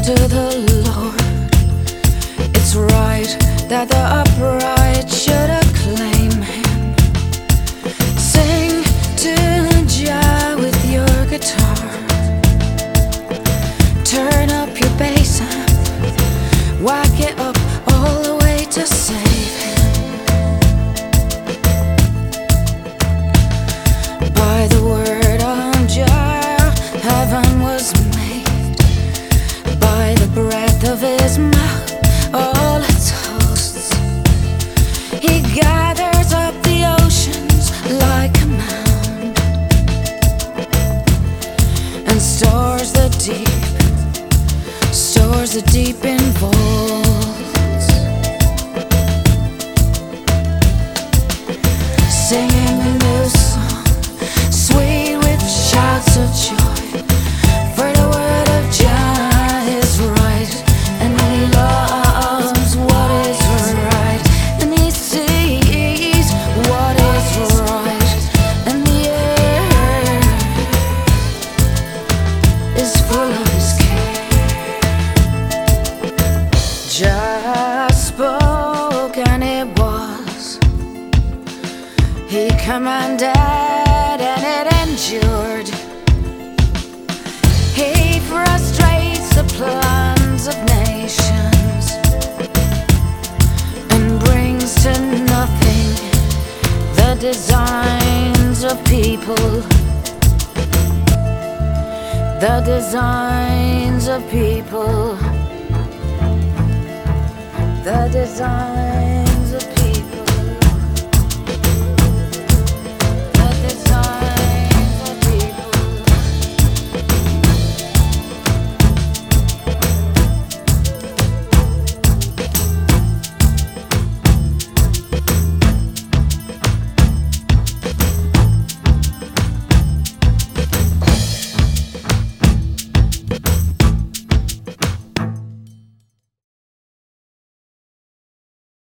to the Lord. It's right that the upright should acclaim Him. Sing to Jah with your guitar. Turn up your bass amp, whack it up all the way to save Him. By the word of Jah, heaven was made. By the breath of His mouth, all its hosts. He gathers up the oceans like a mound, and stores the deep in vaults. Singing a new song, sweet with shouts of joy, for the word of Jah is right, and He loves what is right, and He sees what is right, and the earth is full of His care. Jah spoke and it was. He commanded and it endured. He frustrates the plans of nations and brings to nothing the designs of people. The designs of people. The design